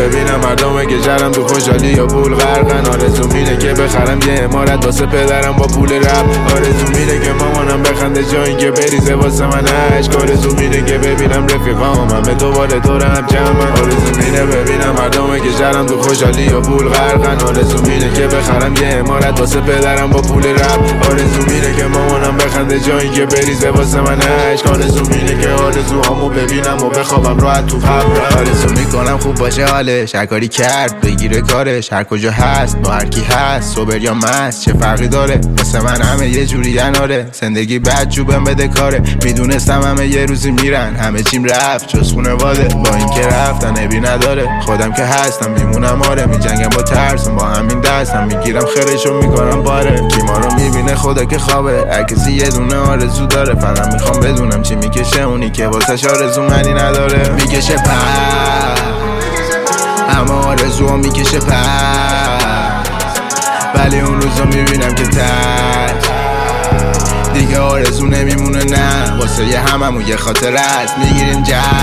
ببینم مردمه که جرم تو خوشحالی یا پول غرقن. آرزوم اینه که بخرم یه عمارت واسه پدرم با پول رپ. آرزوم اینه که مامانم بخنده جایی که بریزه واسه من عشق. آرزوم اینه که ببینم رفیقام همه دوباره دورم جمعن. آرزوم اینه ببینم مردمه که جرم تو خوشحالی یا پول غرقن. آرزوم اینه که بخرم یه عمارت واسه پدرم با پول رپ. آرزوم اینه که مامانم بخنده جایی که بریزه واسه من عشق. آرزوم اینه که آرزوهامو ببینم و بخوابم راحت تو قبرم. آرزو میکنم خوب باشه حالش، هر کاری کرد بگیره کارش، هر کجا هست با هر کی هست، صبر یا مست چه فرقی داره، واسه من همه یه جوری آره. زندگی بد جوبم بده کاره، میدونستم همه یه روزی میرن، همه چیم رفت جز خونواده. با این که رفتن عیبی نداره، خودم که هستم میمونم آره. میجنگم با ترسم، با همین دستم میگیرم خیرشو میکنم باره. کی ما رو میبینه خدا که خوابه، هر کسی یه دونه آرزو داره. فقط میخوام بدونم چی میکشه اونی که واسش آرزو منی نداره. میکشه پر همه آرزو میکشه پر، ولی اون روزا میبینم که تک دیگه آرزو نمیمونه. نه واسه یه هممون یه خاطر است. میگیریم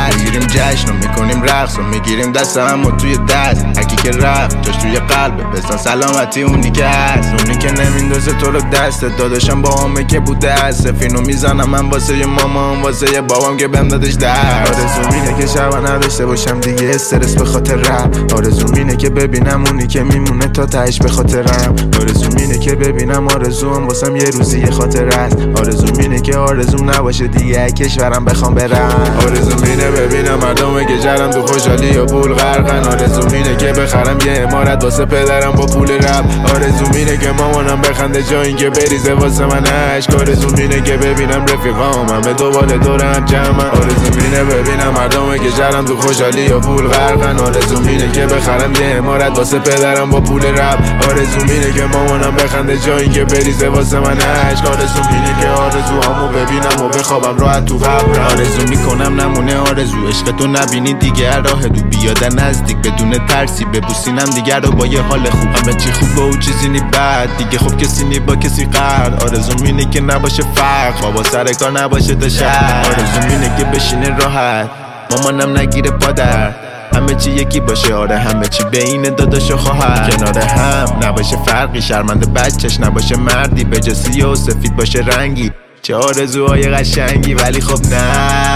جشن و میکنیم رقص و میگیریم دست همو توی دست. هرکی که رفت جاش توی قلبه، بسن سلامتی اونی که هست، اونی که نمیندازه تو رو دست. داداشم با همه که بوده هست، سفینو میزنم من واسه یه مامان، واسه یه بابام که بهم دادش درد. آرزوم اینه که شبا نداشته باشم دیگه استرس به خاطر رپ. آرزوم اینه که ببینم اونی که میمونه تا تهش به خاطرم. آرزوم اینه که ببینم آرزوام واسم یه روزی یه خاطر است. آرزوم اینه که آرزوم نباشه دیگه کشورم بخوام برم. آرزوم اینه ببینم مردمه که جرم تو خوشحالی یا پول غرقن. آرزوم اینه که بخرم یه عمارت واسه پدرم با پول رپ. آرزوم اینه که مامانم بخنده جایی که بریزه واسه من عشق. آرزوم اینه که ببینم رفیقام همه دوباره دورم جمعن. آرزوم اینه ببینم مردمه که جرم تو خوشحالی یا پول غرقن. آرزوم اینه که بخرم یه عمارت واسه پدرم با پول رپ. آرزوم اینه که مامانم بخنده جایی که بریزه واسه من عشق. آرزوم اینه که آرزوهامو ببینم و بخوابم راحت تو قبرم. آرزو میکنم نمونه آرزو، عشق تو نبینی دیگه راه دو بیاد نزدیک بدون ترسی، ببوسینم دیگه رو با یه حال خوب. همه چی خوبه و چیزی نی بد دیگه، خب کسی نی با کسی قرد. آرزو اینه که نباشه فرق، بابا سر کار نباشه تا شهر. آرزو اینه که بشینه راحت، مامانم نگیره پادر. همه چی یکی باشه آره، همه چی بین داداش و خواهر. کنار هم نباشه فرقی، شرمنده بچهش نباشه مردی، به جا سیاه و سفید باشه رنگی. چه آرزوهای قشنگی، ولی خب نه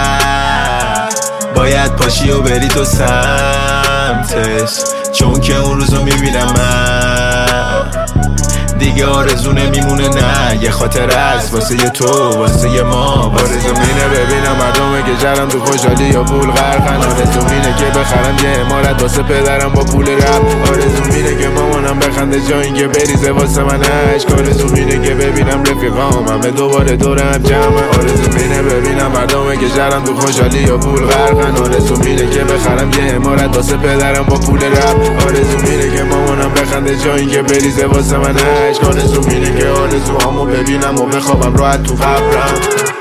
باید پاشی و بری تو سمتش، چون که اون روزو میبینم من دیگه آرزو نمیمونه. نه یه خاطر است واسه یه تو، واسه یه ما. آرزوم اینه ببینم مردمه که جرم تو خوشحالی یا پول غرقن. آرزوم اینه که بخرم یه عمارت واسه پدرم با پول رپ. آرزوم اینه که مامانم بخنده جایی که بریزه واسه من عشق. آرزوم اینه که ببینم رفیقام همه دوباره دورم جمعن. آرزوم اینه ببینم مردمه که جرم تو خوشحالی یا پول غرقن. آرزوم اینه که بخرم یه عمارت واسه پدرم با پول رپ. آرزوم اینه که مامانم بخنده جایی که بریزه واسه من عشق. آرزوم اینه که آرزوهامو ببینم و بخوابم راحت تو قبرم.